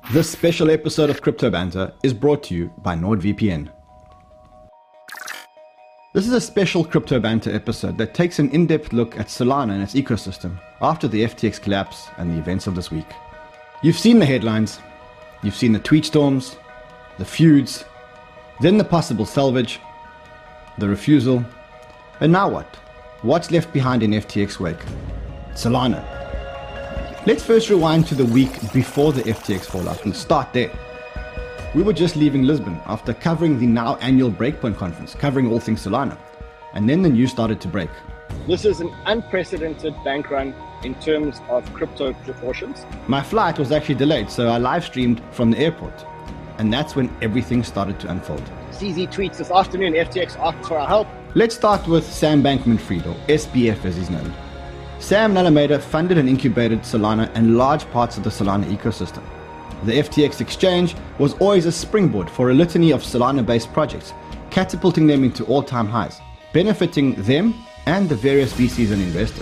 This special episode of Crypto Banter is brought to you by NordVPN. This is a special Crypto Banter episode that takes an in-depth look at Solana and its ecosystem after the FTX collapse and the events of this week. You've seen the headlines, you've seen the tweet storms, the feuds, then the possible salvage, the refusal, and now what? What's left behind in FTX wake? Solana. Let's first rewind to the week before the FTX fallout and start there. We were just leaving Lisbon after covering the now annual Breakpoint conference, covering all things Solana. And then the news started to break. This is an unprecedented bank run in terms of crypto proportions. My flight was actually delayed, so I live streamed from the airport. And that's when everything started to unfold. CZ tweets this afternoon, FTX asked for our help. Let's start with Sam Bankman-Fried, or SBF as he's known. Sam and Alameda funded and incubated Solana and large parts of the Solana ecosystem. The FTX exchange was always a springboard for a litany of Solana-based projects, catapulting them into all-time highs, benefiting them and the various VCs and investors.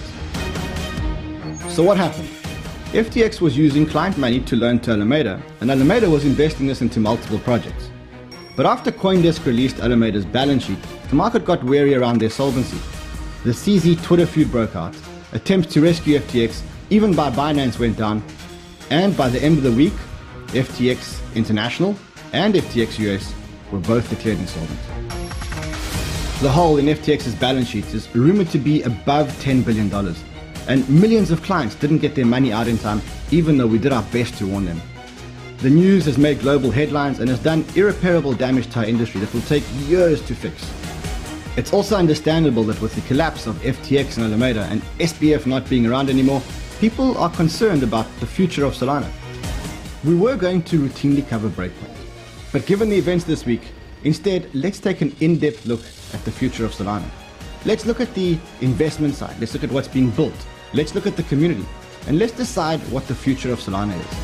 So what happened? FTX was using client money to loan to Alameda, and Alameda was investing this into multiple projects. But after CoinDesk released Alameda's balance sheet, the market got wary around their solvency. The CZ Twitter feud broke out. Attempts to rescue FTX, even by Binance, went down, and by the end of the week, FTX International and FTX US were both declared insolvent. The hole in FTX's balance sheet is rumored to be above $10 billion, and millions of clients didn't get their money out in time, even though we did our best to warn them. The news has made global headlines and has done irreparable damage to our industry that will take years to fix. It's also understandable that with the collapse of FTX and Alameda and SBF not being around anymore, people are concerned about the future of Solana. We were going to routinely cover Breakpoint, but given the events this week, instead let's take an in-depth look at the future of Solana. Let's look at the investment side, let's look at what's being built, let's look at the community, and let's decide what the future of Solana is.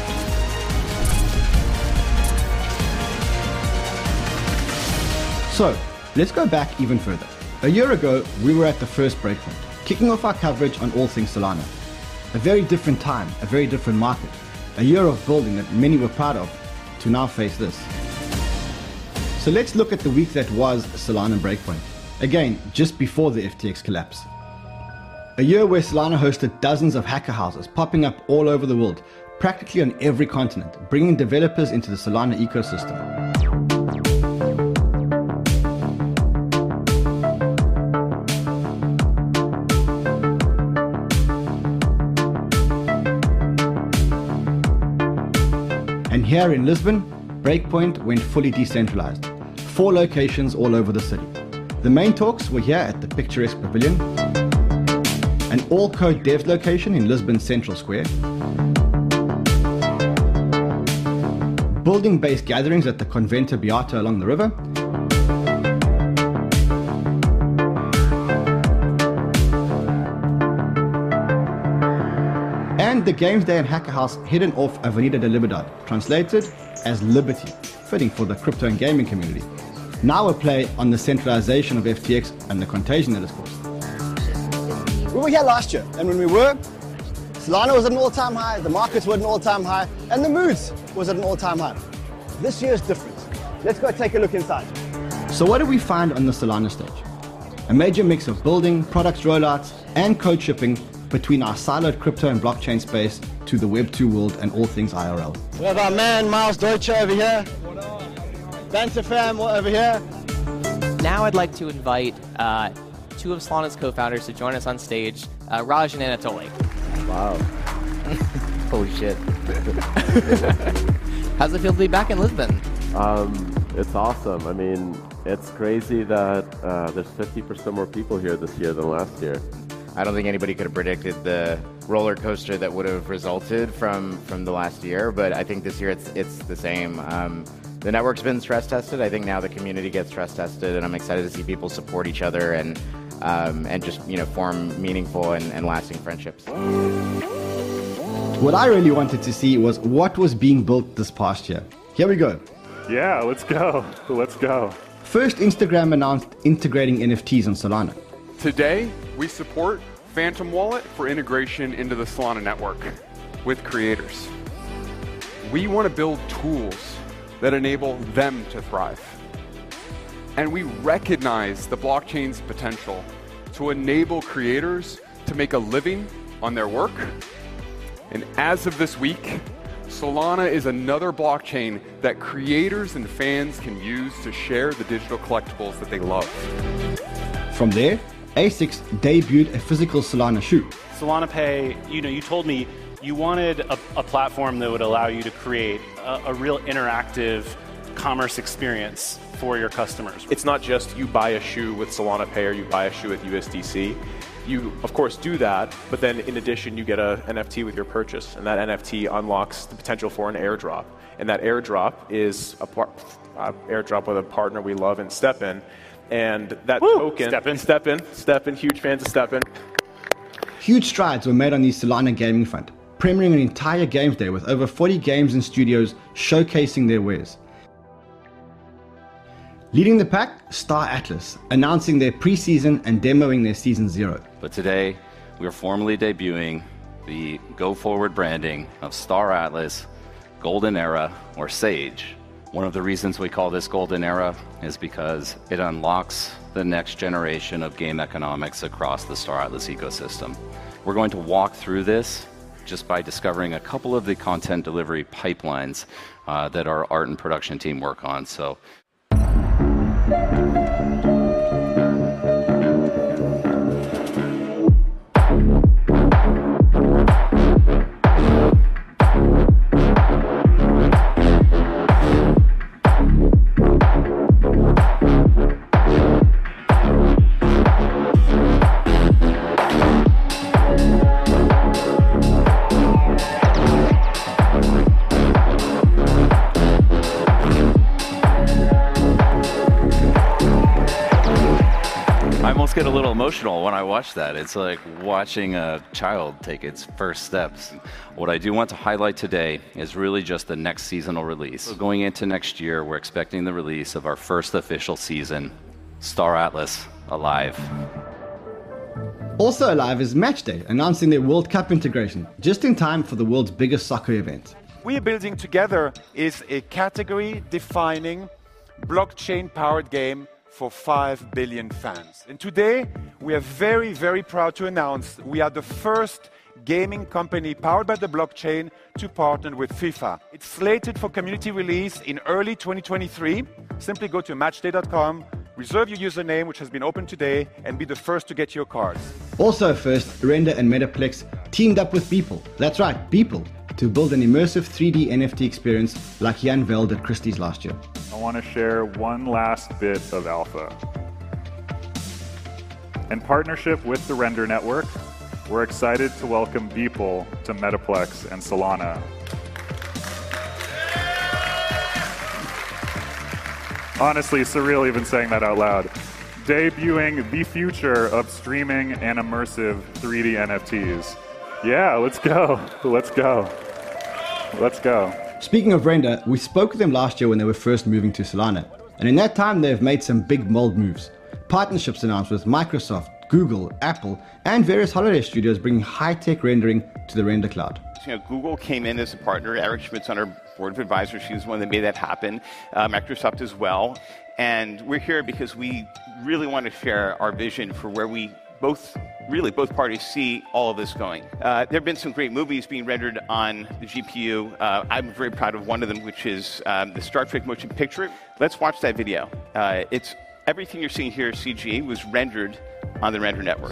So, let's go back even further. A year ago, we were at the first Breakpoint, kicking off our coverage on all things Solana. A very different time, a very different market, a year of building that many were proud of, to now face this. So let's look at the week that was Solana Breakpoint. Again, just before the FTX collapse. A year where Solana hosted dozens of hacker houses popping up all over the world, practically on every continent, bringing developers into the Solana ecosystem. And here in Lisbon, Breakpoint went fully decentralized. 4 locations all over the city. The main talks were here at the picturesque Pavilion, an all-code devs location in Lisbon's Central Square, building-based gatherings at the Convento Beato along the river, and the Games Day and Hacker House hidden off Avenida de Liberdade, translated as Liberty, fitting for the crypto and gaming community. Now a play on the centralization of FTX and the contagion that is caused. We were here last year, and when we were, Solana was at an all-time high, the markets were at an all-time high, and the moods was at an all-time high. This year is different. Let's go take a look inside. So what do we find on the Solana stage? A major mix of building, products rollouts, and code shipping between our siloed crypto and blockchain space to the Web2 world and all things IRL. We have our man Miles Deutsche over here. Banter fam over here. Now I'd like to invite 2 of Solana's co-founders to join us on stage, Raj and Anatoly. Wow. Holy shit. How's it feel to be back in Lisbon? It's awesome. I mean, it's crazy that there's 50% more people here this year than last year. I don't think anybody could have predicted the roller coaster that would have resulted from the last year, but I think this year it's the same. The network's been stress tested. I think now the community gets stress tested, and I'm excited to see people support each other and just form meaningful and lasting friendships. What I really wanted to see was what was being built this past year. Here we go. Yeah, let's go. Let's go. First, Instagram announced integrating NFTs on Solana. Today, we support Phantom Wallet for integration into the Solana network with creators. we want to build tools that enable them to thrive. And we recognize the blockchain's potential to enable creators to make a living on their work. And as of this week, Solana is another blockchain that creators and fans can use to share the digital collectibles that they love. From there, ASICS debuted a physical Solana shoe. Solana Pay, you told me you wanted a platform that would allow you to create a real interactive commerce experience for your customers. It's not just you buy a shoe with Solana Pay or you buy a shoe with USDC. You, of course, do that, but then in addition, you get an NFT with your purchase, and that NFT unlocks the potential for an airdrop. And that airdrop is airdrop with a partner we love in STEPN. And that token, STEPN, huge fans of STEPN. Huge strides were made on the Solana gaming front, premiering an entire games day with over 40 games and studios showcasing their wares. Leading the pack, Star Atlas, announcing their preseason and demoing their Season 0. But today, we are formally debuting the go-forward branding of Star Atlas, Golden Era, or Sage. One of the reasons we call this Golden Era is because it unlocks the next generation of game economics across the Star Atlas ecosystem. We're going to walk through this just by discovering a couple of the content delivery pipelines that our art and production team work on. So. Get a little emotional when I watch that. It's like watching a child take its first steps. What I do want to highlight today is really just the next seasonal release. So going into next year, we're expecting the release of our first official season, Star Atlas Alive. Also alive is Matchday, announcing their World Cup integration, just in time for the world's biggest soccer event. We are building together is a category-defining, blockchain-powered game for 5 billion fans. And today, we are very, very proud to announce we are the first gaming company powered by the blockchain to partner with FIFA. It's slated for community release in early 2023. Simply go to matchday.com, reserve your username, which has been opened today, and be the first to get your cards. Also first, Render and Metaplex teamed up with Beeple. That's right, Beeple, to build an immersive 3D NFT experience like he unveiled at Christie's last year. I want to share one last bit of alpha. In partnership with the Render Network, we're excited to welcome Beeple to Metaplex and Solana. Honestly, surreal even saying that out loud. Debuting the future of streaming and immersive 3D NFTs. Yeah, let's go. Let's go. Let's go. Speaking of Render, we spoke with them last year when they were first moving to Solana. And in that time, they've made some big mold moves. Partnerships announced with Microsoft, Google, Apple, and various holiday studios bringing high-tech rendering to the Render Cloud. Google came in as a partner. Eric Schmidt's on our board of advisors. She was the one that made that happen. Microsoft as well. And we're here because we really want to share our vision for where we both parties see all of this going. There have been some great movies being rendered on the GPU. I'm very proud of one of them, which is the Star Trek motion picture. Let's watch that video. It's everything you're seeing here, CG, was rendered on the Render Network.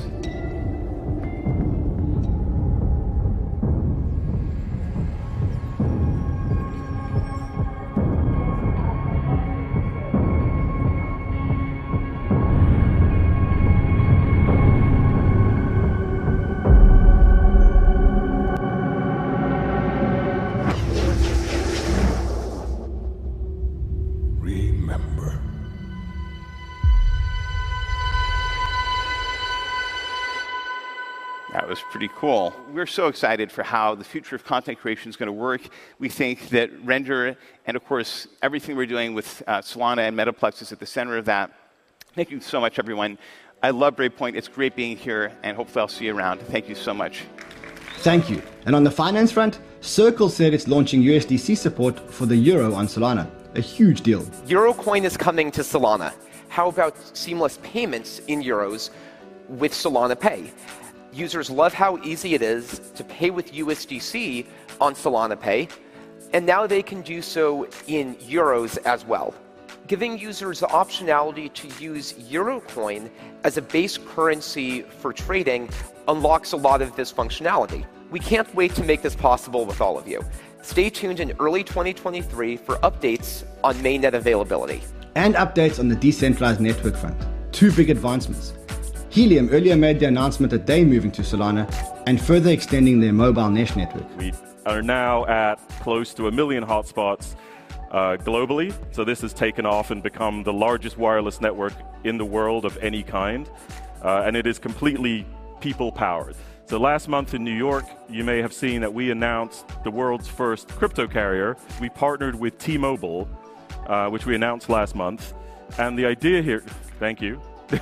That was pretty cool. We're so excited for how the future of content creation is going to work. We think that Render and, of course, everything we're doing with Solana and Metaplex is at the center of that. Thank you so much, everyone. I love Breakpoint. It's great being here, and hopefully I'll see you around. Thank you so much. Thank you. And on the finance front, Circle said it's launching USDC support for the euro on Solana. A huge deal. Eurocoin is coming to Solana. How about seamless payments in euros with Solana Pay? Users love how easy it is to pay with USDC on Solana Pay, and now they can do so in euros as well. Giving users the optionality to use Eurocoin as a base currency for trading unlocks a lot of this functionality. We can't wait to make this possible with all of you. Stay tuned in early 2023 for updates on mainnet availability. And updates on the decentralized network front. Two big advancements. Helium earlier made the announcement that they're moving to Solana and further extending their mobile mesh network. We are now at close to 1 million hotspots globally. So this has taken off and become the largest wireless network in the world of any kind. And it is completely people-powered. So last month in New York, you may have seen that we announced the world's first crypto carrier. We partnered with T-Mobile, which we announced last month. And the idea here, thank you.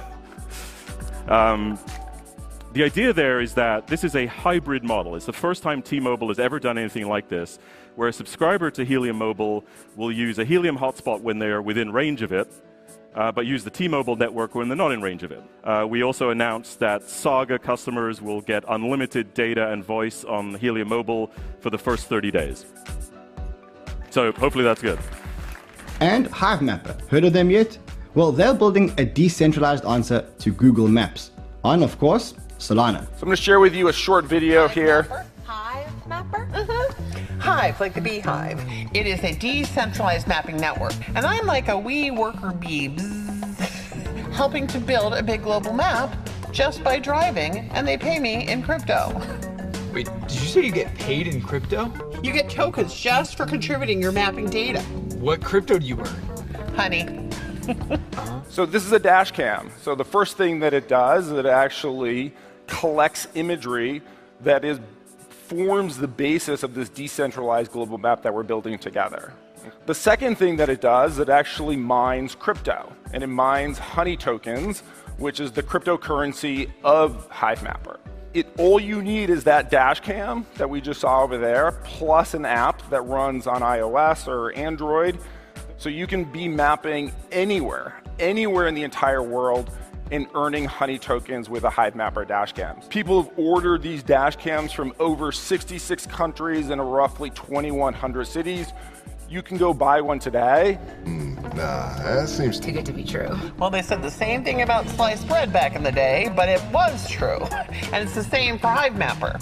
The idea there is that this is a hybrid model. It's the first time T-Mobile has ever done anything like this, where a subscriber to Helium Mobile will use a Helium hotspot when they're within range of it, but use the T-Mobile network when they're not in range of it. We also announced that Saga customers will get unlimited data and voice on Helium Mobile for the first 30 days. So hopefully that's good. And Hivemapper, heard of them yet? Well, they're building a decentralized answer to Google Maps on, of course, Solana. So I'm going to share with you a short video here. Hivemapper? Mm-hmm. Hive, like the beehive. It is a decentralized mapping network. And I'm like a wee worker bee, helping to build a big global map just by driving, and they pay me in crypto. Wait, did you say you get paid in crypto? You get tokens just for contributing your mapping data. What crypto do you earn? Honey. So this is a dash cam. So the first thing that it does is it actually collects imagery that forms the basis of this decentralized global map that we're building together. The second thing that it does, it actually mines crypto, and it mines Honey tokens, which is the cryptocurrency of Hivemapper. All you need is that dash cam that we just saw over there, plus an app that runs on iOS or Android. So you can be mapping anywhere in the entire world and earning Honey tokens with a Hivemapper dash cam. People have ordered these dash cams from over 66 countries and roughly 2,100 cities. You can go buy one today. Nah, that seems too good to be true. Well, they said the same thing about sliced bread back in the day, but it was true. And it's the same for Hivemapper.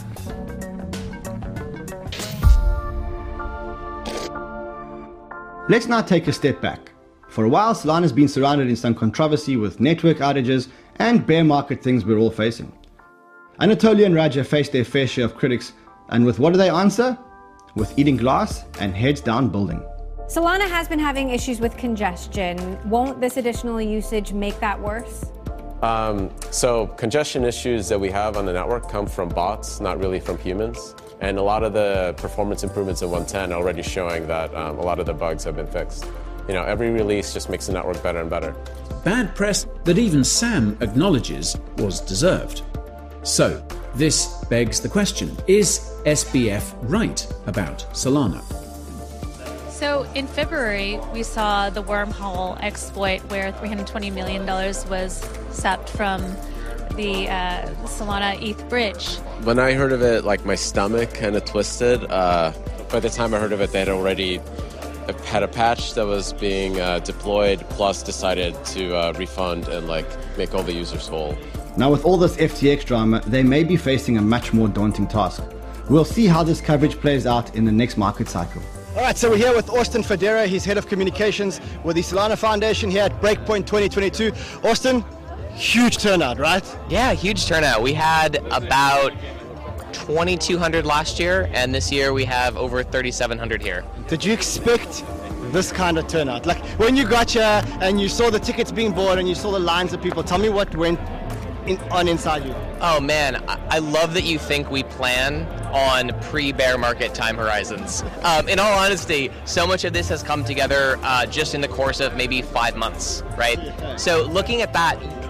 Let's now take a step back. For a while, Solana's been surrounded in some controversy with network outages and bear market things we're all facing. Anatoly and Raja faced their fair share of critics, and with what do they answer? With eating glass and heads down building. Solana has been having issues with congestion. Won't this additional usage make that worse? So congestion issues that we have on the network come from bots, not really from humans. And a lot of the performance improvements in 110 are already showing that a lot of the bugs have been fixed. You know, every release just makes the network better and better. Bad press that even Sam acknowledges was deserved. So, this begs the question, is SBF right about Solana? So in February, we saw the wormhole exploit where $320 million was sapped from the Solana ETH bridge. When I heard of it, like my stomach kind of twisted. By the time I heard of it, they had already had a patch that was being deployed, plus decided to refund and make all the users whole. Now with all this FTX drama, they may be facing a much more daunting task. We'll see how this coverage plays out in the next market cycle. All right, so we're here with Austin Federa. He's head of communications with the Solana Foundation here at Breakpoint 2022. Austin, huge turnout, right? Yeah, huge turnout. We had about 2,200 last year, and this year we have over 3,700 here. Did you expect this kind of turnout? Like when you got here and you saw the tickets being bought and you saw the lines of people, tell me what went on inside you. Oh man, I love that you think we plan on pre-bear market time horizons. In all honesty, so much of this has come together just in the course of maybe 5 months, right? So looking at that,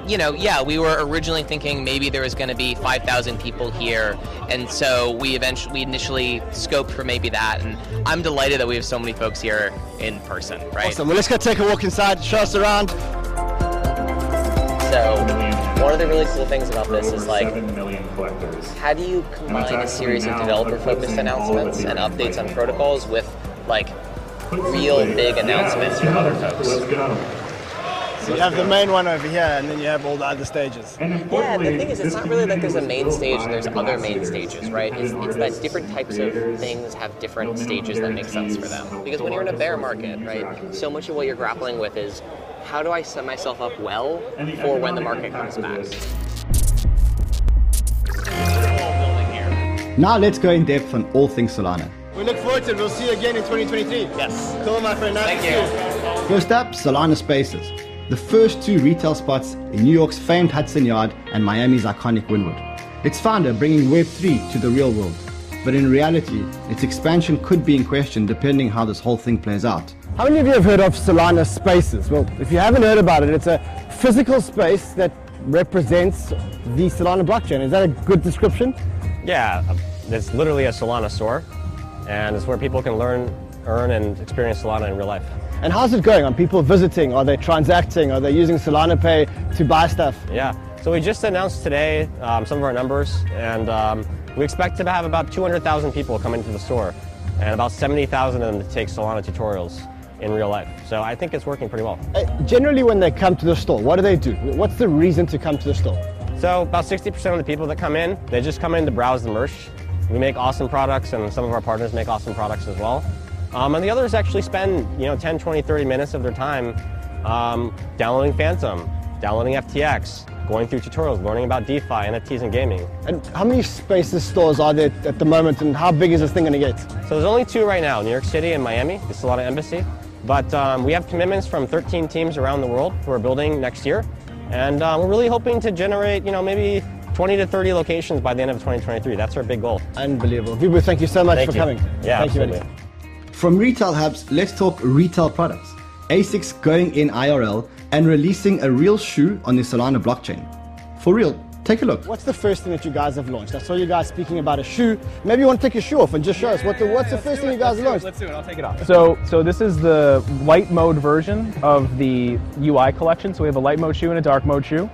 we were originally thinking maybe there was going to be 5,000 people here, and so we initially scoped for maybe that, and I'm delighted that we have so many folks here in person, right? Awesome. Well, let's go take a walk inside, show us around. So, one of the really cool things about this is how do you combine a series of developer-focused announcements and updates on protocols with real big announcements from other folks? So you have the main one over here, and then you have all the other stages. Yeah, the thing is, it's not really like there's a main stage and there's other main stages, right? It's that different types of things have different stages that make sense for them. Because when you're in a bear market, right, so much of what you're grappling with is how do I set myself up well for when the market comes back? Now let's go in depth on all things Solana. We look forward to it. We'll see you again in 2023. Yes. Cool, my friend. Nice Thank you. First up, Solana Spaces, the first 2 retail spots in New York's famed Hudson Yard and Miami's iconic Wynwood. Its founder bringing Web3 to the real world, but in reality, its expansion could be in question depending how this whole thing plays out. How many of you have heard of Solana Spaces? Well, if you haven't heard about it, it's a physical space that represents the Solana blockchain. Is that a good description? Yeah, it's literally a Solana store, and it's where people can learn, earn, and experience Solana in real life. And how's it going? Are people visiting? Are they transacting? Are they using Solana Pay to buy stuff? Yeah, so we just announced today some of our numbers, and we expect to have about 200,000 people come into the store, and about 70,000 of them to take Solana tutorials in real life. So I think it's working pretty well. Generally when they come to the store, what do? What's the reason to come to the store? So about 60% of the people that come in, they just come in to browse the merch. We make awesome products, and some of our partners make awesome products as well. And the others actually spend 10, 20, 30 minutes of their time downloading Phantom, downloading FTX, going through tutorials, learning about DeFi, NFTs, and gaming. And how many Spaces stores are there at the moment, and how big is this thing going to get? So there's only 2 right now, New York City and Miami, the Solana Embassy. But we have commitments from 13 teams around the world who are building next year. And we're really hoping to generate, maybe 20 to 30 locations by the end of 2023. That's our big goal. Unbelievable. Vibhu, thank you so much for coming. Yeah, thank absolutely. you. From retail hubs, let's talk retail products. ASICS going in IRL and releasing a real shoe on the Solana blockchain. For real, take a look. What's the first thing that you guys have launched? I saw you guys speaking about a shoe. Maybe you want to take your shoe off and just show us what's the first thing you guys launched? Let's do it. I'll take it off. So this is the light mode version of the UI collection. So we have a light mode shoe and a dark mode shoe.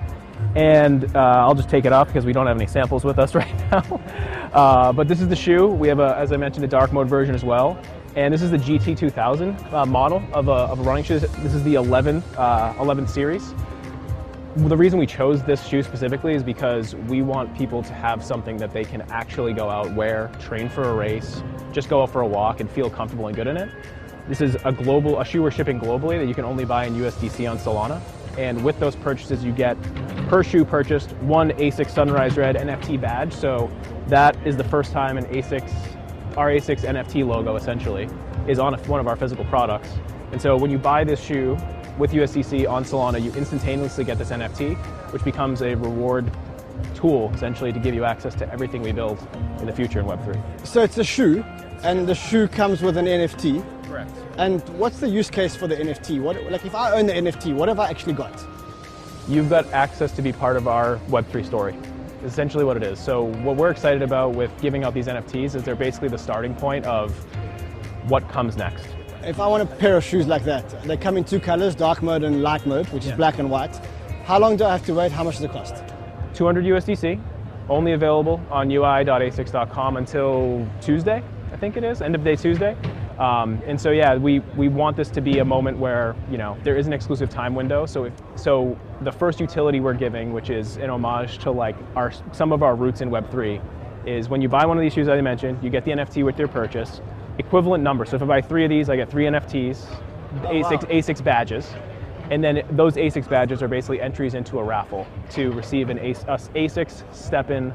And I'll just take it off because we don't have any samples with us right now. But this is the shoe. We have, as I mentioned, a dark mode version as well. And this is the GT2000 model of a running shoe. This is the 11th series. The reason we chose this shoe specifically is because we want people to have something that they can actually go out, wear, train for a race, just go out for a walk and feel comfortable and good in it. This is a shoe we're shipping globally that you can only buy in USDC on Solana. And with those purchases, you get, per shoe purchased, 1 ASICS Sunrise Red NFT badge. So that is the first time our ASICS NFT logo, essentially, is on one of our physical products. And so when you buy this shoe with USDC on Solana, you instantaneously get this NFT, which becomes a reward tool, essentially, to give you access to everything we build in the future in Web3. So it's a shoe, and the shoe comes with an NFT. Correct. And what's the use case for the NFT? Like if I own the NFT, what have I actually got? You've got access to be part of our Web3 story. Is essentially what it is. So what we're excited about with giving out these NFTs is they're basically the starting point of what comes next. If I want a pair of shoes like that, they come in 2 colors, dark mode and light mode, which is black and white. How long do I have to wait? How much does it cost? 200 USDC, only available on ui.asics.com until Tuesday, I think it is, end of day Tuesday. And so yeah, we want this to be a moment where there is an exclusive time window. So the first utility we're giving, which is an homage to some of our roots in Web3, is when you buy one of these shoes that I mentioned, you get the NFT with your purchase, equivalent number. So if I buy 3 of these, I get 3 NFTs, ASICS badges, and then those ASICS badges are basically entries into a raffle to receive an ASICS STEPN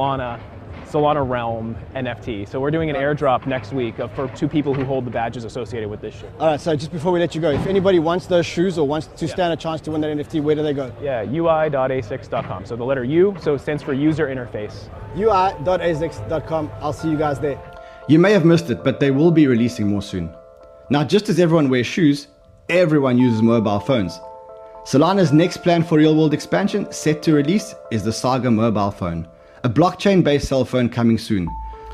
Solana Realm NFT. So we're doing an airdrop next week for 2 people who hold the badges associated with this shoe. All right, so just before we let you go, if anybody wants those shoes or wants to stand a chance to win that NFT, where do they go? Yeah, ui.asics.com. So the letter U, so it stands for user interface. ui.asics.com. I'll see you guys there. You may have missed it, but they will be releasing more soon. Now, just as everyone wears shoes, everyone uses mobile phones. Solana's next plan for real-world expansion, set to release, is the Saga mobile phone, a blockchain-based cell phone coming soon.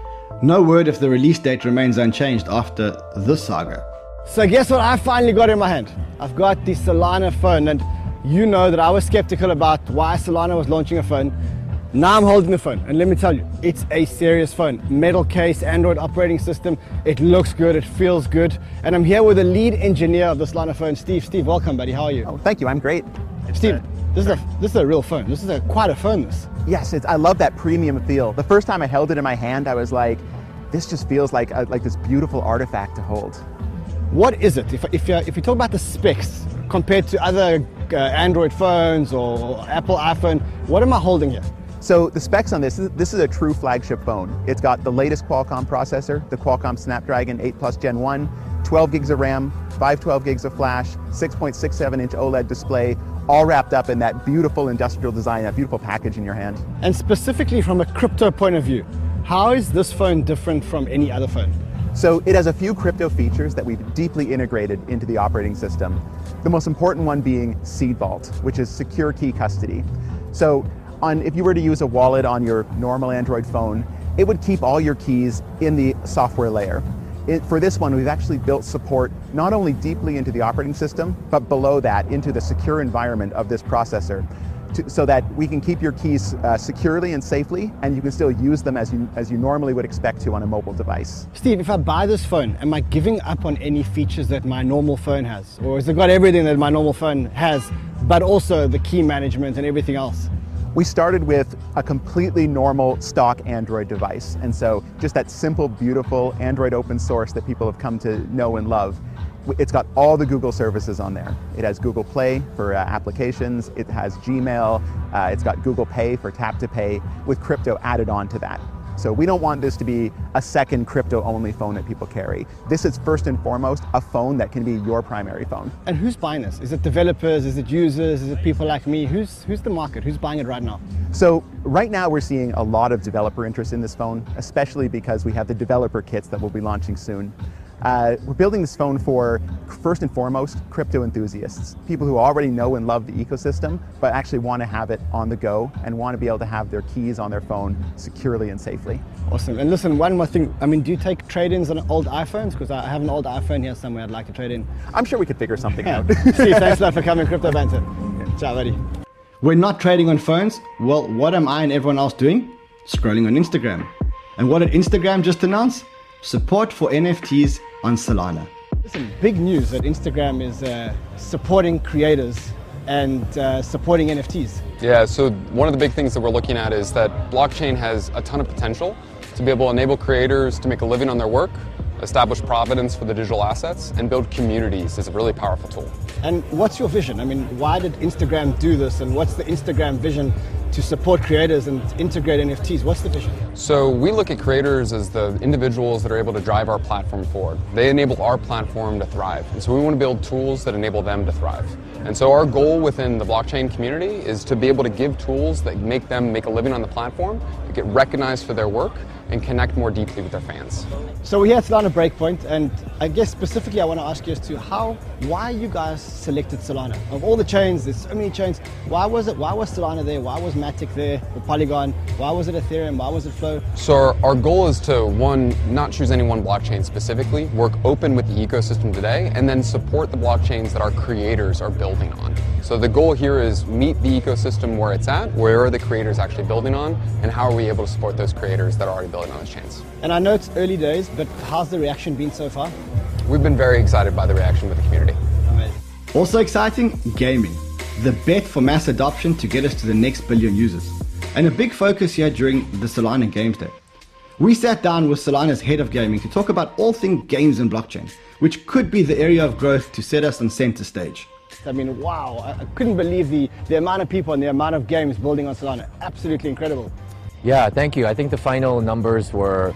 No word if the release date remains unchanged after this saga. So guess what I finally got in my hand? I've got the Solana phone, and you know that I was skeptical about why Solana was launching a phone. Now I'm holding the phone, and let me tell you, it's a serious phone. Metal case, Android operating system, it looks good, it feels good. And I'm here with the lead engineer of the Solana phone, Steve. Steve, welcome, buddy. How are you? Oh, thank you. I'm great. Steve, this is a real phone. This is quite a phone, this. Yes, I love that premium feel. The first time I held it in my hand, I was like, this just feels like this beautiful artifact to hold. What is it? If you talk about the specs compared to other Android phones or Apple iPhone, what am I holding here? So the specs on this is a true flagship phone. It's got the latest Qualcomm processor, the Qualcomm Snapdragon 8 Plus Gen 1, 12 gigs of RAM, 512 gigs of flash, 6.67-inch OLED display, all wrapped up in that beautiful industrial design, that beautiful package in your hand. And specifically from a crypto point of view, how is this phone different from any other phone? So it has a few crypto features that we've deeply integrated into the operating system. The most important one being Seed Vault, which is secure key custody. So if you were to use a wallet on your normal Android phone, it would keep all your keys in the software layer. For this one, we've actually built support not only deeply into the operating system, but below that into the secure environment of this processor, so that we can keep your keys securely and safely, and you can still use them as you normally would expect to on a mobile device. Steve, if I buy this phone, am I giving up on any features that my normal phone has? Or has it got everything that my normal phone has, but also the key management and everything else? We started with a completely normal stock Android device, and so just that simple, beautiful Android open source that people have come to know and love. It's got all the Google services on there. It has Google Play for applications, it has Gmail, it's got Google Pay for tap to pay, with crypto added on to that. So we don't want this to be a second crypto-only phone that people carry. This is first and foremost a phone that can be your primary phone. And who's buying this? Is it developers? Is it users? Is it people like me? Who's the market? Who's buying it right now? So right now we're seeing a lot of developer interest in this phone, especially because we have the developer kits that we'll be launching soon. We're building this phone for, first and foremost, crypto enthusiasts, people who already know and love the ecosystem, but actually want to have it on the go and want to be able to have their keys on their phone securely and safely. Awesome. And listen, one more thing. I mean, do you take trade-ins on old iPhones? Because I have an old iPhone here somewhere I'd like to trade in. I'm sure we could figure something out. Steve, thanks a lot for coming, Crypto Banter. Ciao, buddy. We're not trading on phones. Well, what am I and everyone else doing? Scrolling on Instagram. And what did Instagram just announce? Support for NFTs on Solana. Listen, big news that Instagram is supporting creators and supporting NFTs. Yeah, so one of the big things that we're looking at is that blockchain has a ton of potential to be able to enable creators to make a living on their work, establish provenance for the digital assets, and build communities is a really powerful tool. And what's your vision? I mean, why did Instagram do this, and what's the Instagram vision to support creators and integrate NFTs? What's the vision? So we look at creators as the individuals that are able to drive our platform forward. They enable our platform to thrive. And so we want to build tools that enable them to thrive. And so our goal within the blockchain community is to be able to give tools that make them make a living on the platform, that get recognized for their work, and connect more deeply with their fans. So we're here at Solana Breakpoint, and I guess specifically I want to ask you as to why you guys selected Solana. Of all the chains, there's so many chains, why was Solana there? Why was Matic there, or Polygon? Why was it Ethereum? Why was it Flow? So our goal is to, one, not choose any one blockchain specifically, work open with the ecosystem today, and then support the blockchains that our creators are building on. So the goal here is meet the ecosystem where it's at, where are the creators actually building on, and how are we able to support those creators that are already building on those chains. And I know it's early days, but how's the reaction been so far? We've been very excited by the reaction with the community. Amazing. Also exciting, gaming. The bet for mass adoption to get us to the next billion users. And a big focus here during the Solana Games Day. We sat down with Solana's head of gaming to talk about all things games and blockchain, which could be the area of growth to set us on center stage. I mean, wow, I couldn't believe the amount of people and the amount of games building on Solana. Absolutely incredible. Yeah, thank you. I think the final numbers were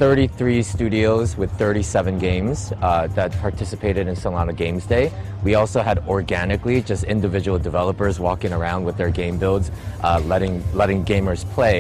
33 studios with 37 games that participated in Solana Games Day. We also had organically just individual developers walking around with their game builds, letting gamers play.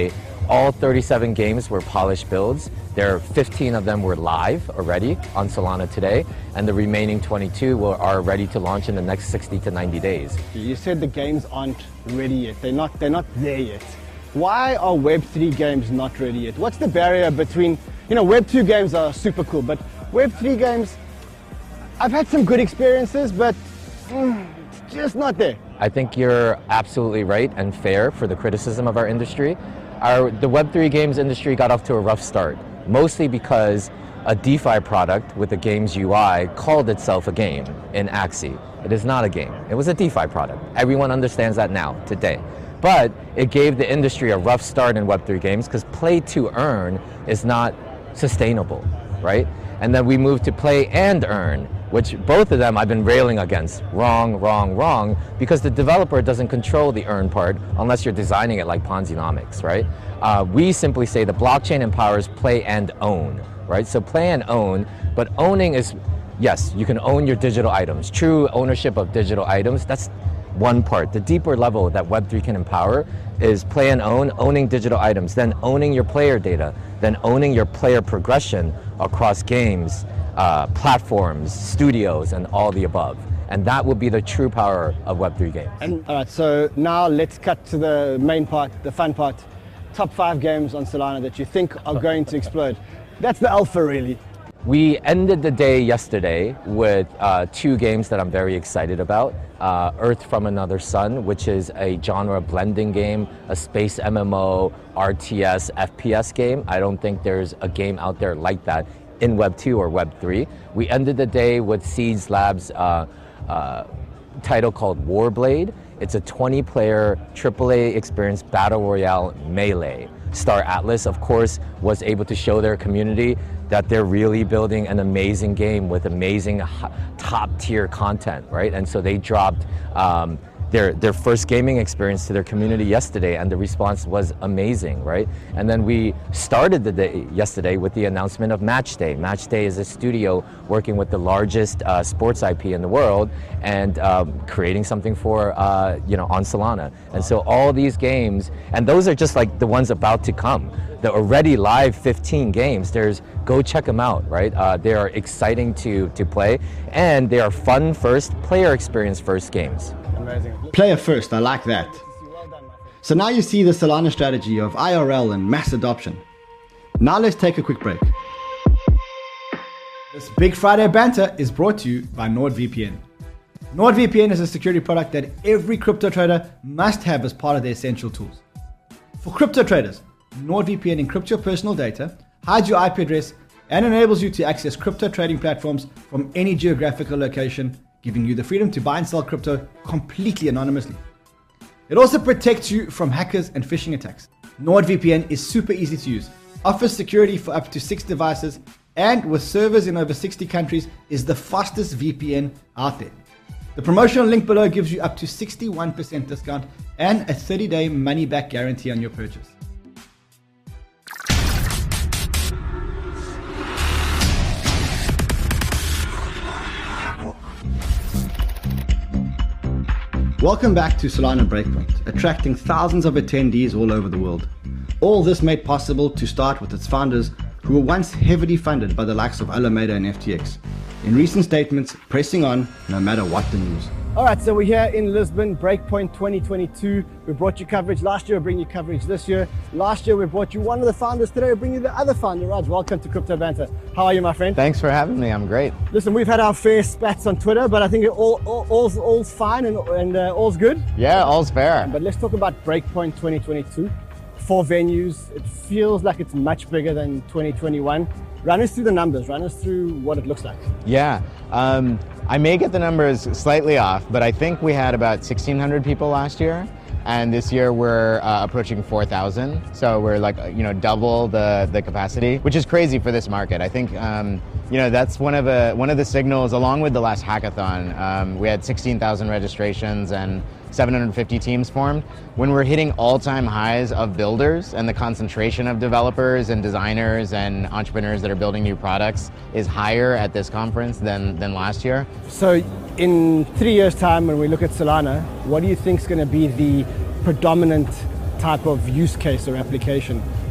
all 37 games were polished builds. 15 of them were live already on Solana today, and the remaining 22 are ready to launch in the next 60 to 90 days. You said the games aren't ready yet. They're not there yet. Why are Web3 games not ready yet? What's the barrier between, Web2 games are super cool, but Web3 games, I've had some good experiences, but it's just not there. I think you're absolutely right and fair for the criticism of our industry. The Web3 games industry got off to a rough start, mostly because a DeFi product with a games UI called itself a game in Axie. It is not a game. It was a DeFi product. Everyone understands that now, today. But it gave the industry a rough start in Web3 games because play to earn is not sustainable, right? And then we moved to play and earn, which both of them I've been railing against. Wrong, because the developer doesn't control the earn part unless you're designing it like Ponzinomics, right? We simply say the blockchain empowers play and own, right? So play and own, but owning is, yes, you can own your digital items. True ownership of digital items, that's one part. The deeper level that Web3 can empower is play and own, owning digital items, then owning your player data, then owning your player progression across games, platforms, studios, and all the above. And that would be the true power of Web3 games. And all right, so now let's cut to the main part, the fun part. Top 5 games on Solana that you think are going to explode. That's the alpha, really. We ended the day yesterday with 2 games that I'm very excited about. Earth from Another Sun, which is a genre blending game, a space MMO, RTS, FPS game. I don't think there's a game out there like that in Web 2 or Web 3. We ended the day with Seeds Labs' title called Warblade. It's a 20-player AAA experience battle royale melee. Star Atlas, of course, was able to show their community that they're really building an amazing game with amazing top-tier content, right? And so they dropped their first gaming experience to their community yesterday, and the response was amazing, right? And then we started the day yesterday with the announcement of Matchday. Matchday is a studio working with the largest sports IP in the world and creating something for, on Solana. And so all these games, and those are just like the ones about to come. The already live 15 games, go check them out, right? They are exciting to play, and they are fun first, player experience first games. Amazing. Player first, I like that. So now you see the Solana strategy of IRL and mass adoption. Now let's take a quick break. This Big Friday banter is brought to you by NordVPN. NordVPN is a security product that every crypto trader must have as part of their essential tools. For crypto traders, NordVPN encrypts your personal data, hides your IP address, and enables you to access crypto trading platforms from any geographical location, giving you the freedom to buy and sell crypto completely anonymously. It also protects you from hackers and phishing attacks. NordVPN is super easy to use, offers security for up to 6 devices, and with servers in over 60 countries is the fastest VPN out there. The promotional link below gives you up to 61% discount and a 30-day money-back guarantee on your purchase. Welcome back to Solana Breakpoint, attracting thousands of attendees all over the world. All this made possible to start with its founders, who were once heavily funded by the likes of Alameda and FTX. In recent statements, pressing on no matter what the news. All right, so we're here in Lisbon, Breakpoint 2022. We brought you coverage last year, we bring you coverage this year. Last year we brought you one of the founders, today we bring you the other founder. Raj, welcome to Crypto Banter. How are you, my friend? Thanks for having me, I'm great. Listen, we've had our fair spats on Twitter, but I think all's fine and all's good. Yeah, all's fair. But let's talk about Breakpoint 2022. 4 venues, it feels like it's much bigger than 2021. Run us through the numbers, run us through what it looks like. Yeah, I may get the numbers slightly off, but I think we had about 1,600 people last year, and this year we're approaching 4,000. So we're like, double the capacity, which is crazy for this market. I think, that's one of the signals, along with the last hackathon. We had 16,000 registrations and 750 teams formed. When we're hitting all-time highs of builders and the concentration of developers and designers and entrepreneurs that are building new products is higher at this conference than last year. So in 3 years' time, when we look at Solana, what do you think is going to be the predominant type of use case or application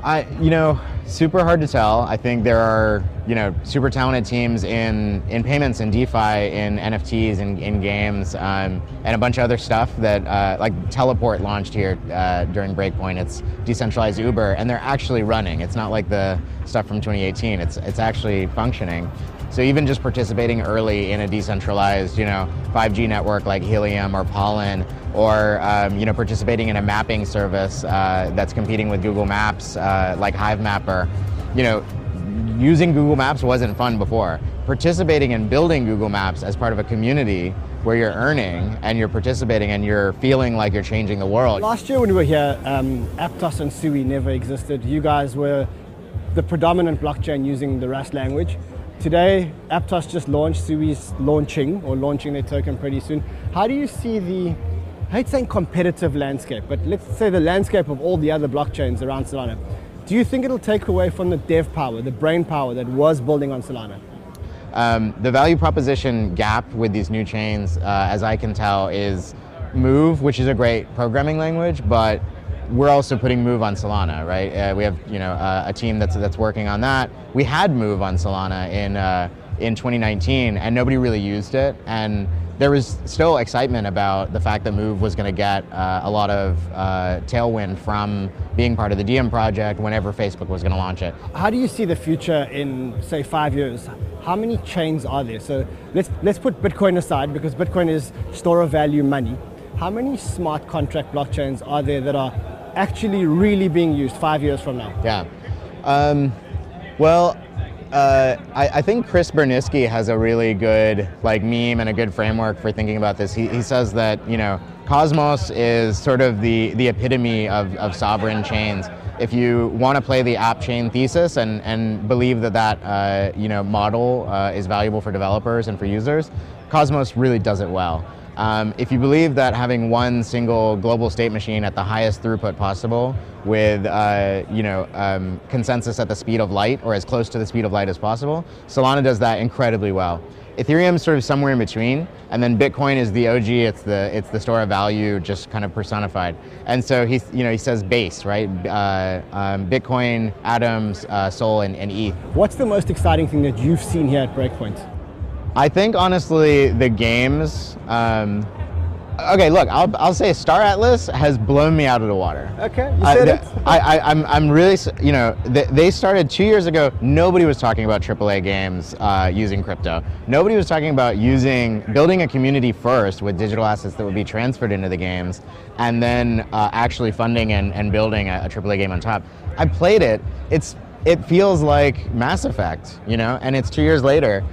Super hard to tell. I think there are, super talented teams in payments and DeFi, in NFTs, in games, and a bunch of other stuff that, like Teleport launched here during Breakpoint. It's decentralized Uber, and they're actually running. It's not like the stuff from 2018. It's actually functioning. So even just participating early in a decentralized, 5G network like Helium or Pollen, or participating in a mapping service that's competing with Google Maps like Hivemapper, using Google Maps wasn't fun before. Participating in building Google Maps as part of a community where you're earning and you're participating and you're feeling like you're changing the world. Last year when we were here, Aptos and Sui never existed. You guys were the predominant blockchain using the Rust language. Today, Aptos just launched, Sui's launching their token pretty soon. How do you see the, I hate saying competitive landscape, but let's say the landscape of all the other blockchains around Solana? Do you think it'll take away from the dev power, the brain power that was building on Solana? The value proposition gap with these new chains, as I can tell, is Move, which is a great programming language, but we're also putting Move on Solana, right? We have a team that's working on that. We had Move on Solana in 2019, and nobody really used it. And there was still excitement about the fact that Move was going to get a lot of tailwind from being part of the Diem project whenever Facebook was going to launch it. How do you see the future in, say, 5 years? How many chains are there? So let's put Bitcoin aside, because Bitcoin is store of value money. How many smart contract blockchains are there that are actually really being used 5 years from now? Yeah. I think Chris Berniski has a really good meme and a good framework for thinking about this. He says that Cosmos is sort of the epitome of sovereign chains. If you want to play the app chain thesis and believe that model is valuable for developers and for users, Cosmos really does it well. If you believe that having one single global state machine at the highest throughput possible with consensus at the speed of light or as close to the speed of light as possible, Solana does that incredibly well. Ethereum is sort of somewhere in between, and then Bitcoin is the OG. It's the store of value, just kind of personified. And so he says base, right? Bitcoin, Atoms, Sol, and ETH. What's the most exciting thing that you've seen here at Breakpoint? I think honestly the games. Okay, look, I'll say Star Atlas has blown me out of the water. Okay, you said it. I'm really, they started 2 years ago. Nobody was talking about AAA games using crypto. Nobody was talking about building a community first with digital assets that would be transferred into the games, and then actually funding and building a AAA game on top. I played it. It feels like Mass Effect, and it's 2 years later.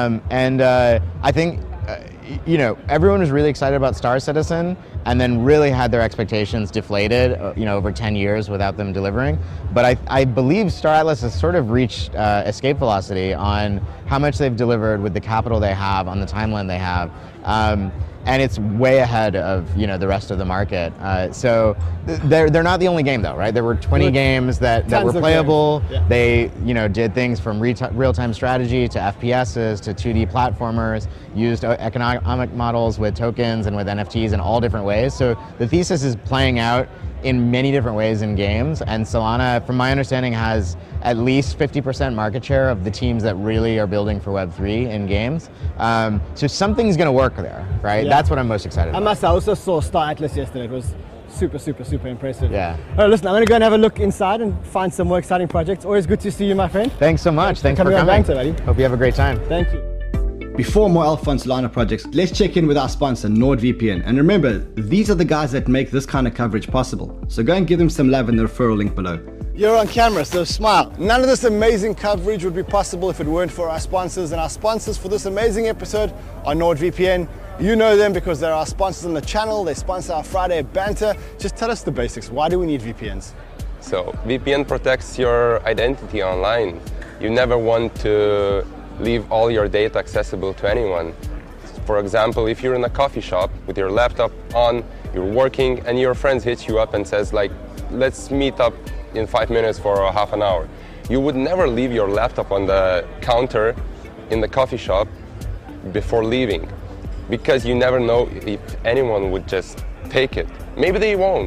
I think, everyone was really excited about Star Citizen and then really had their expectations deflated, over 10 years without them delivering. But I believe Star Atlas has sort of reached escape velocity on how much they've delivered with the capital they have, on the timeline they have. And it's way ahead of the rest of the market. So they're not the only game though, right? There were 20 games that were playable. Yeah. They did things from real-time strategy to FPSs to 2D platformers, used economic models with tokens and with NFTs in all different ways. So the thesis is playing out in many different ways in games, and Solana, from my understanding, has at least 50% market share of the teams that really are building for Web3 in games. So something's going to work there, right? Yeah. That's what I'm most excited about. I also saw Star Atlas yesterday. It was super, super, super impressive. Yeah. All right, listen, I'm going to go and have a look inside and find some more exciting projects. Always good to see you, my friend. Thanks so much. Thanks for coming. Hope you have a great time. Thank you. Before more Alpha on Solana projects, let's check in with our sponsor, NordVPN. And remember, these are the guys that make this kind of coverage possible. So go and give them some love in the referral link below. You're on camera, so smile. None of this amazing coverage would be possible if it weren't for our sponsors. And our sponsors for this amazing episode are NordVPN. You know them because they're our sponsors on the channel. They sponsor our Friday banter. Just tell us the basics. Why do we need VPNs? So VPN protects your identity online. You never want to leave all your data accessible to anyone. For example, if you're in a coffee shop with your laptop on, you're working, and your friends hit you up and says let's meet up in 5 minutes for a half an hour. You would never leave your laptop on the counter in the coffee shop before leaving, because you never know if anyone would just take it. Maybe they won't,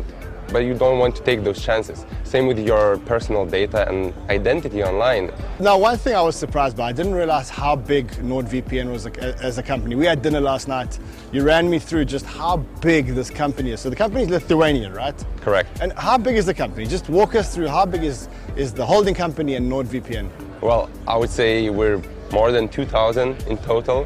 but you don't want to take those chances. Same with your personal data and identity online. Now, one thing I was surprised by, I didn't realize how big NordVPN was as a company. We had dinner last night. You ran me through just how big this company is. So the company is Lithuanian, right? Correct. And how big is the company? Just walk us through how big is the holding company and NordVPN? Well, I would say we're more than 2,000 in total.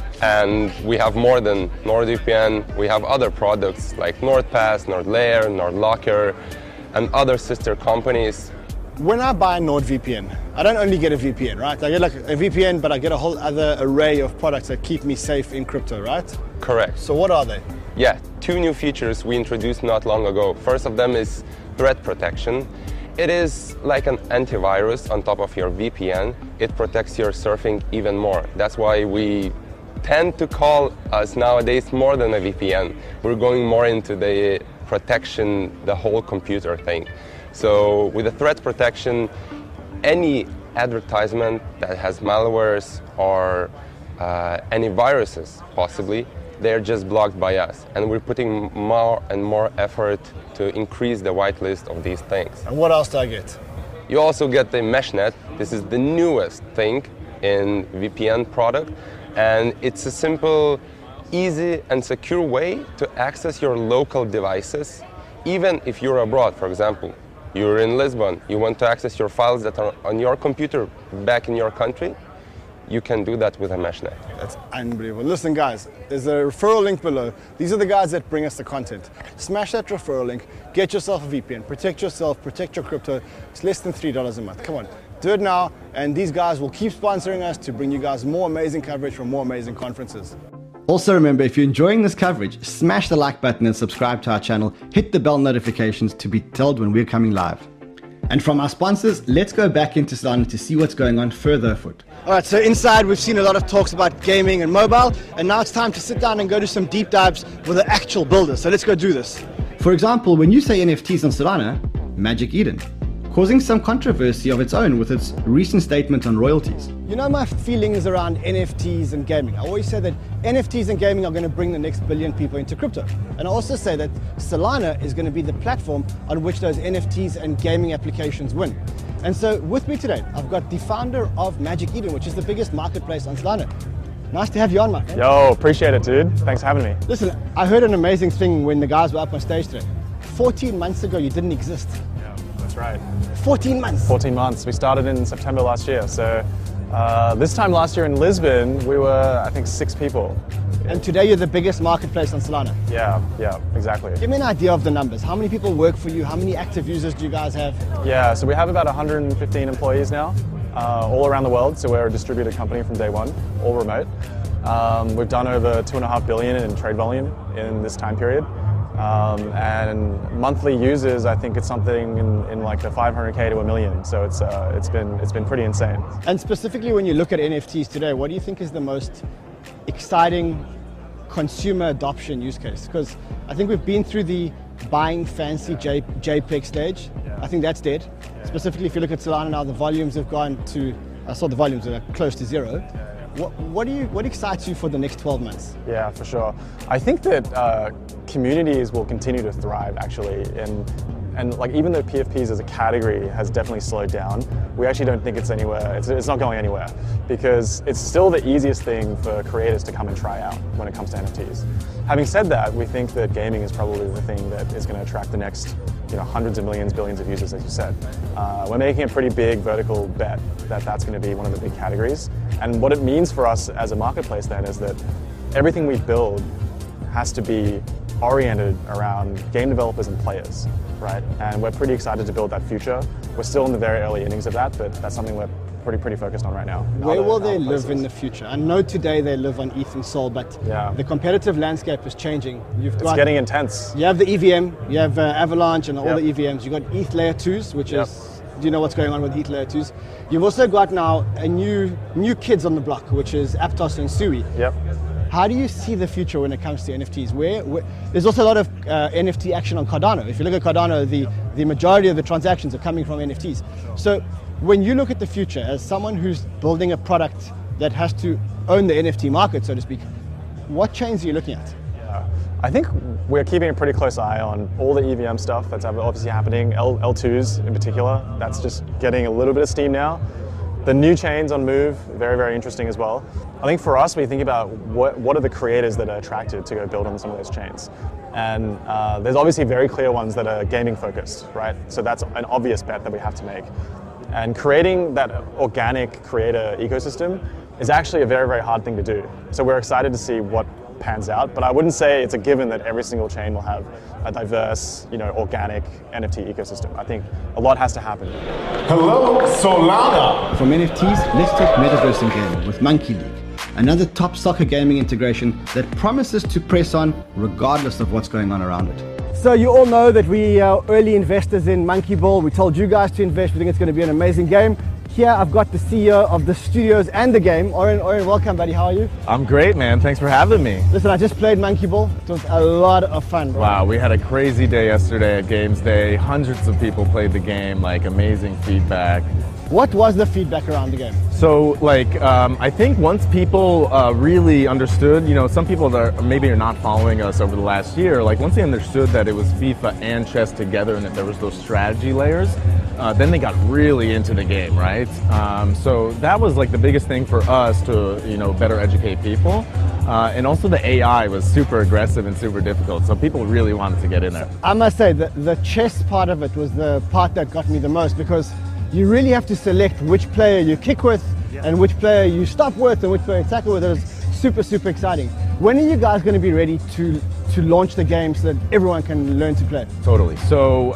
And we have more than NordVPN. We have other products like NordPass, NordLayer, NordLocker, and other sister companies. When I buy NordVPN, I don't only get a VPN, right? I get like a VPN, but I get a whole other array of products that keep me safe in crypto, right? Correct. So what are they? Yeah, 2 new features we introduced not long ago. First of them is threat protection. It is like an antivirus on top of your VPN. It protects your surfing even more. That's why we tend to call us nowadays more than a VPN. We're going more into the protection, the whole computer thing. So with the threat protection, any advertisement that has malwares or any viruses possibly, they're just blocked by us. And we're putting more and more effort to increase the whitelist of these things. And what else do I get? You also get the MeshNet. This is the newest thing in VPN product. And it's a simple, easy and secure way to access your local devices, even if you're abroad. For example, you're in Lisbon, you want to access your files that are on your computer back in your country, you can do that with a MeshNet. That's unbelievable. Listen guys, there's a referral link below. These are the guys that bring us the content. Smash that referral link, get yourself a VPN, protect yourself, protect your crypto. It's less than $3 a month. Come on, do it now, and these guys will keep sponsoring us to bring you guys more amazing coverage from more amazing conferences. Also remember, if you're enjoying this coverage, smash the like button and subscribe to our channel. Hit the bell notifications to be told when we're coming live. And from our sponsors, let's go back into Solana to see what's going on further afoot. All right, so inside we've seen a lot of talks about gaming and mobile, and now it's time to sit down and go do some deep dives with the actual builders. So let's go do this. For example, when you say NFTs on Solana, Magic Eden, causing some controversy of its own with its recent statement on royalties. You know my feelings around NFTs and gaming. I always say that NFTs and gaming are going to bring the next billion people into crypto. And I also say that Solana is going to be the platform on which those NFTs and gaming applications win. And so with me today, I've got the founder of Magic Eden, which is the biggest marketplace on Solana. Nice to have you on, my friend. Yo, appreciate it, dude. Thanks for having me. Listen, I heard an amazing thing when the guys were up on stage today. 14 months ago, you didn't exist. Yeah, that's right. 14 months. 14 months. We started in September last year. So this time last year in Lisbon, we were, I think, 6 people. And today you're the biggest marketplace on Solana. Yeah, exactly. Give me an idea of the numbers. How many people work for you? How many active users do you guys have? Yeah, so we have about 115 employees now, all around the world. So we're a distributed company from day one, all remote. We've done over $2.5 billion in trade volume in this time period. And monthly users, I think it's something in like the 500K to $1 million. So it's been pretty insane. And specifically when you look at NFTs today, what do you think is the most exciting consumer adoption use case? Because I think we've been through the buying fancy JPEG stage. I think that's dead. Specifically if you look at Solana now, the volumes have gone to, I saw the volumes are close to zero. What excites you for the next 12 months? Yeah, for sure. I think that communities will continue to thrive actually, and like even though PFPs as a category has definitely slowed down, we actually don't think it's anywhere. It's not going anywhere because it's still the easiest thing for creators to come and try out when it comes to NFTs. Having said that, we think that gaming is probably the thing that is going to attract the next, hundreds of millions, billions of users, as you said. We're making a pretty big vertical bet that that's going to be one of the big categories. And what it means for us as a marketplace then is that everything we build has to be oriented around game developers and players, right? And we're pretty excited to build that future. We're still in the very early innings of that, but that's something we're pretty focused on right now. Where will they live in the future? I know today they live on ETH and Sol, but the competitive landscape is changing. It's getting intense. You have the EVM, you have Avalanche and all the EVMs. You've got ETH Layer 2s, which is, do you know what's going on with ETH Layer 2s? You've also got now a new kids on the block, which is Aptos and Sui. Yep. How do you see the future when it comes to NFTs? Where there's also a lot of NFT action on Cardano. If you look at Cardano, the majority of the transactions are coming from NFTs. So when you look at the future as someone who's building a product that has to own the NFT market, so to speak, what chains are you looking at? I think we're keeping a pretty close eye on all the EVM stuff that's obviously happening, L2s in particular. That's just getting a little bit of steam now. The new chains on Move, very, very interesting as well. I think for us, we think about what are the creators that are attracted to go build on some of those chains. And there's obviously very clear ones that are gaming focused, right? So that's an obvious bet that we have to make. And creating that organic creator ecosystem is actually a very, very hard thing to do. So we're excited to see what pans out, but I wouldn't say it's a given that every single chain will have a diverse, organic NFT ecosystem. I think a lot has to happen. Hello, Solana! From NFTs, let's talk metaverse and gaming with Monkey League, another top soccer gaming integration that promises to press on regardless of what's going on around it. So you all know that we are early investors in Monkey Ball. We told you guys to invest. We think it's going to be an amazing game. Here I've got the CEO of the studios and the game. Oren, welcome buddy, how are you? I'm great, man, thanks for having me. Listen, I just played Monkey Ball. It was a lot of fun, bro. Wow, we had a crazy day yesterday at Games Day. Hundreds of people played the game, amazing feedback. What was the feedback around the game? So, I think once people really understood, some people that maybe are not following us over the last year, once they understood that it was FIFA and chess together and that there was those strategy layers, then they got really into the game, right? So that was the biggest thing for us to, better educate people. And also the AI was super aggressive and super difficult, so people really wanted to get in there. I must say that the chess part of it was the part that got me the most, because you really have to select which player you kick with and which player you stop with and which player you tackle with. It was super, super exciting. When are you guys going to be ready to launch the game so that everyone can learn to play? Totally. So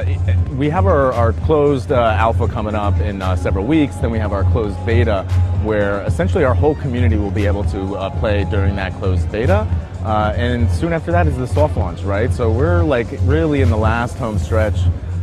we have our closed alpha coming up in several weeks. Then we have our closed beta, where essentially our whole community will be able to play during that closed beta. And soon after that is the soft launch, right? So we're really in the last home stretch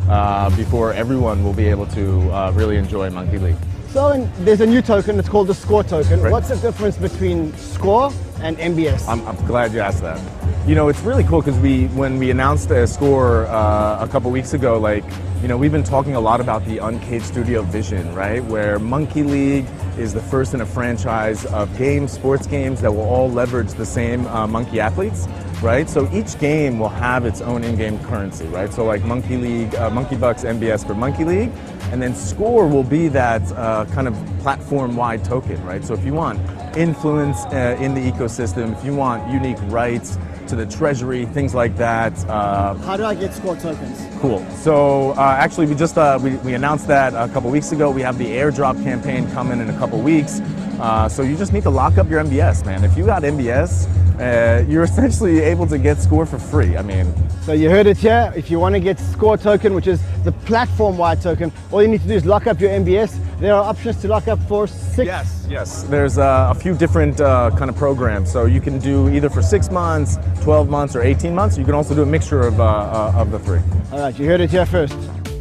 before everyone will be able to really enjoy Monkey League. So there's a new token, it's called the Score token. Right. What's the difference between Score and MBS? I'm glad you asked that. It's really cool because when we announced Score a couple weeks ago, we've been talking a lot about the Uncaged Studio vision, right? Where Monkey League is the first in a franchise of sports games that will all leverage the same monkey athletes, right? So each game will have its own in-game currency, right? So Monkey League, Monkey Bucks, MBS for Monkey League, and then Score will be that kind of platform-wide token, right? So if you want influence in the ecosystem, if you want unique rights to the treasury, things like that. How do I get Score tokens? Cool. So actually, we just we announced that a couple weeks ago. We have the airdrop campaign coming in a couple weeks. So you just need to lock up your MBS, man. If you got MBS, you're essentially able to get Score for free. So you heard it here. If you want to get Score token, which is the platform-wide token, all you need to do is lock up your MBS. There are options to lock up for 6. Yes. There's a few different kind of programs. So you can do either for 6 months, 12 months, or 18 months. You can also do a mixture of the three. All right, you heard it here first.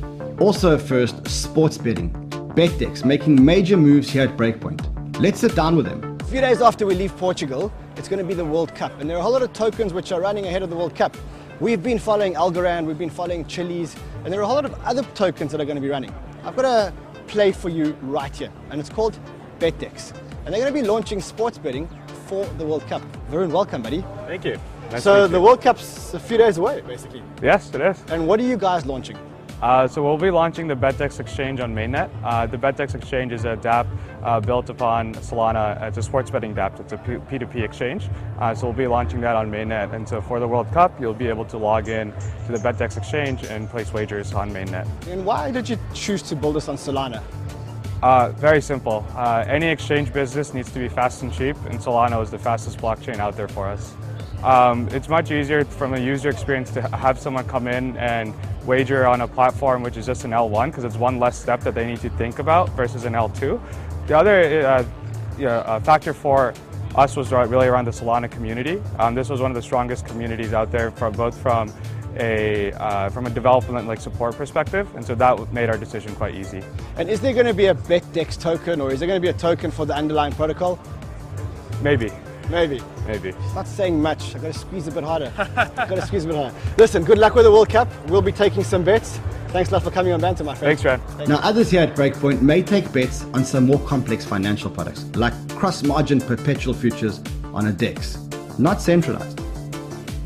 Also first, sports betting. BetDex making major moves here at Breakpoint. Let's sit down with them. A few days after we leave Portugal, it's going to be the World Cup, and there are a whole lot of tokens which are running ahead of the World Cup. We've been following Algorand, we've been following Chiliz, and there are a whole lot of other tokens that are going to be running. I've got a play for you right here, and it's called BetDex. And they're going to be launching sports betting for the World Cup. Varun, welcome, buddy. Thank you. Nice So the World Cup's a few days away, basically. Yes, it is. And what are you guys launching? So we'll be launching the BetDex exchange on mainnet. The BetDex exchange is a dApp built upon Solana. It's a sports betting dApp. It's a P2P exchange. So we'll be launching that on mainnet. And so for the World Cup, you'll be able to log in to the BetDex exchange and place wagers on mainnet. And why did you choose to build this on Solana? Very simple. Any exchange business needs to be fast and cheap, and Solana is the fastest blockchain out there for us. It's much easier from a user experience to have someone come in and wager on a platform which is just an L1, because it's one less step that they need to think about versus an L2. The other factor for us was really around the Solana community. This was one of the strongest communities out there, from a development support perspective, and so that made our decision quite easy. And is there going to be a BetDex token, or is there going to be a token for the underlying protocol? Maybe. It's not saying much. I've got to squeeze a bit harder. Listen, good luck with the World Cup. We'll be taking some bets. Thanks a lot for coming on Banter, my friend. Thanks, Ran. Now, others here at Breakpoint may take bets on some more complex financial products, like cross-margin perpetual futures on a DEX, not centralized.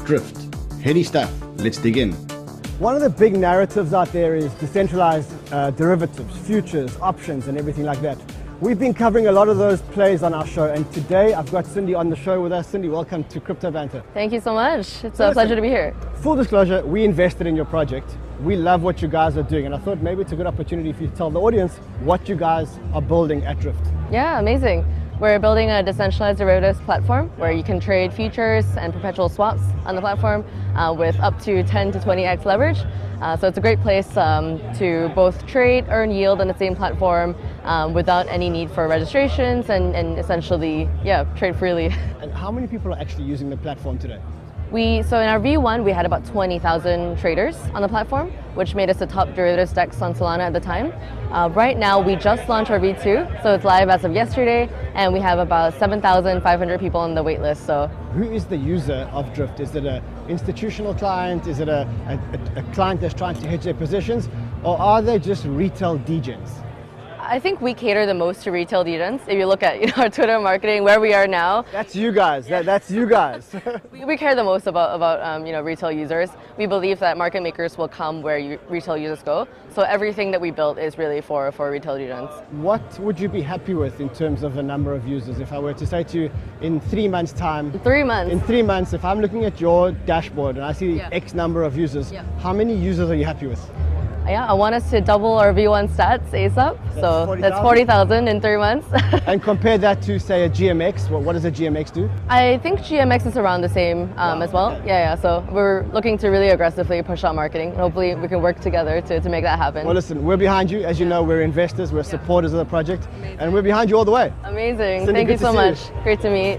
Drift. Heady stuff. Let's dig in. One of the big narratives out there is decentralized derivatives, futures, options, and everything like that. We've been covering a lot of those plays on our show, and today I've got Cindy on the show with us. Cindy, welcome to Crypto Banter. Thank you so much. It's a pleasure to be here. Full disclosure, we invested in your project. We love what you guys are doing, and I thought maybe it's a good opportunity for you to tell the audience what you guys are building at Drift. Yeah, amazing. We're building a decentralized derivatives platform where you can trade futures and perpetual swaps on the platform with up to 10 to 20x leverage. So it's a great place to both trade, earn yield on the same platform without any need for registrations and essentially, trade freely. And how many people are actually using the platform today? So in our V1, we had about 20,000 traders on the platform, which made us the top derivatives DEX on Solana at the time. Right now, we just launched our V2, so it's live as of yesterday, and we have about 7,500 people on the wait list. So, who is the user of Drift? Is it an institutional client? Is it a client that's trying to hedge their positions? Or are they just retail degens? I think we cater the most to retail degens. If you look at our Twitter marketing, where we are now. That's you guys. That's you guys. we care the most about retail users. We believe that market makers will come where retail users go. So everything that we built is really for retail degens. What would you be happy with in terms of the number of users? If I were to say to you, in 3 months' time. 3 months. In 3 months, if I'm looking at your dashboard and I see X number of users, how many users are you happy with? Yeah, I want us to double our V1 stats ASAP. That's 40,000 in 3 months. And compare that to, say, a GMX. What does a GMX do? I think GMX is around the same as well. Okay. Yeah. So we're looking to really aggressively push out marketing. And hopefully we can work together to make that happen. Well, listen, we're behind you. As you know, we're investors, we're supporters of the project. Amazing. And we're behind you all the way. Amazing. Cindy, thank you so much. Great to meet.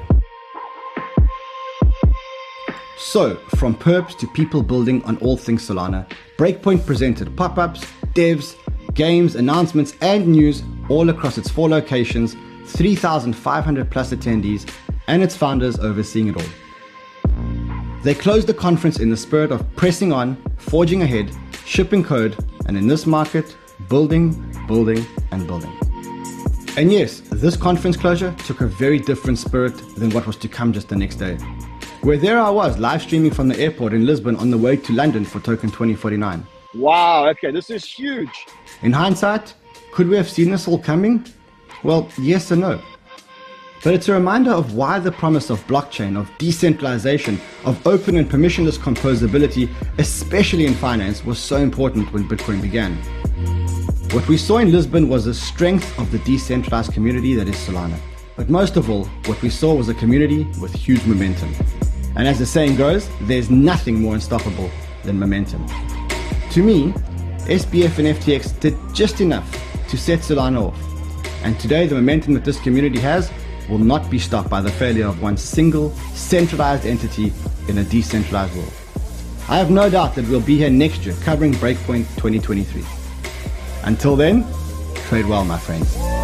So, from perps to people building on all things Solana, Breakpoint presented pop-ups, devs, games, announcements, and news all across its 4 locations, 3,500 plus attendees, and its founders overseeing it all. They closed the conference in the spirit of pressing on, forging ahead, shipping code, and in this market, building, and building. And yes, this conference closure took a very different spirit than what was to come just the next day. Where there I was, live streaming from the airport in Lisbon on the way to London for Token 2049. Wow, okay, this is huge. In hindsight, could we have seen this all coming? Well, yes and no. But it's a reminder of why the promise of blockchain, of decentralization, of open and permissionless composability, especially in finance, was so important when Bitcoin began. What we saw in Lisbon was the strength of the decentralized community that is Solana. But most of all, what we saw was a community with huge momentum. And as the saying goes, there's nothing more unstoppable than momentum. To me, SBF and FTX did just enough to set Solana off. And today, the momentum that this community has will not be stopped by the failure of one single centralized entity in a decentralized world. I have no doubt that we'll be here next year covering Breakpoint 2023. Until then, trade well, my friends.